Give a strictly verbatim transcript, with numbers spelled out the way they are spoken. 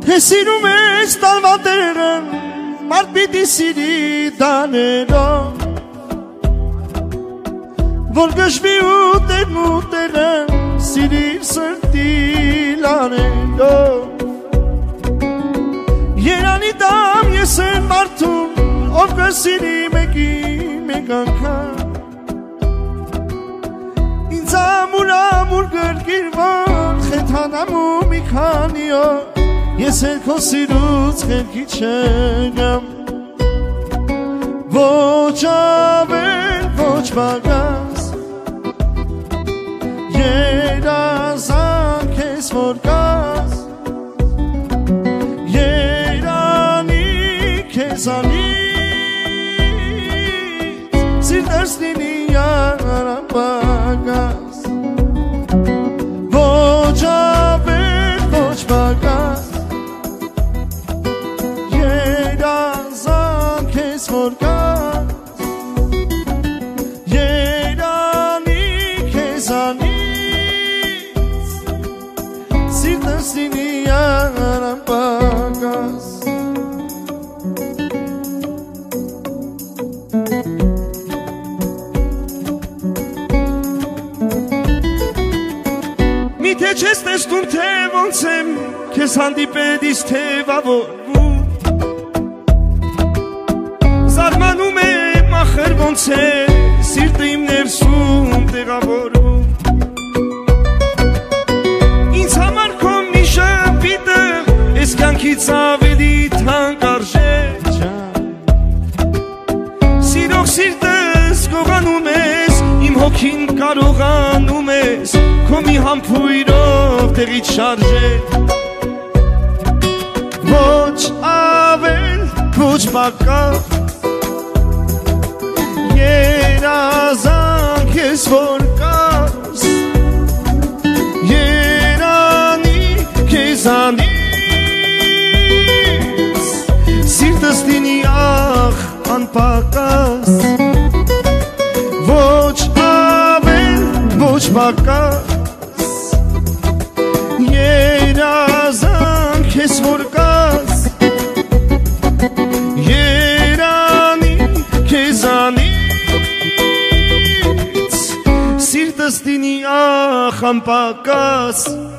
Սիրում ես տալվատերը մարդ պիտի սիրի տաներով որ գշվի ուտերն ուտերը սիրիր սրտի լաներով Երանի դամ ես են մարդուն ով կսիրի մեկի մեկ անգամ Ինձ ամուր ամուր գրգիրվան խեթանամ ու մի քանի օր Ես էլ քո սիրուց խելքի չգամ Ոչ ավել, ոչ բագաս Երազանք ես որ կաս Երանի քեզանից Սիրտս լինի արաբագաս Ոչ ավել, ոչ բագաս Երազանք ես որ կաս Երանի քեզանից Սիրտս լինի արաբագաս Միթե չես տեսնում թե ոնց եմ քեզ հանդիպել իս թևավորվում Զարմանում եմ ախր ոնց է սիրտը իմ ներսում տեղավորվում Ինձ համար քո մի շփիտը ես կյանքից ավելի թանկ արժե Սիրող սիրտս գողանում ես իմ հոգին կարողանում ես Քո մի համբույրով տեղից շարժել Ոչ ավել, ոչ բակավ Երազանք ես որ կաս Երանի քեզանից Սիրտս լինի ախ անպակաս Ոչ ավել, ոչ բակաս Երազանք ես որ կաս Երանի քեզանից Սիրտս լինի ախ անպակաս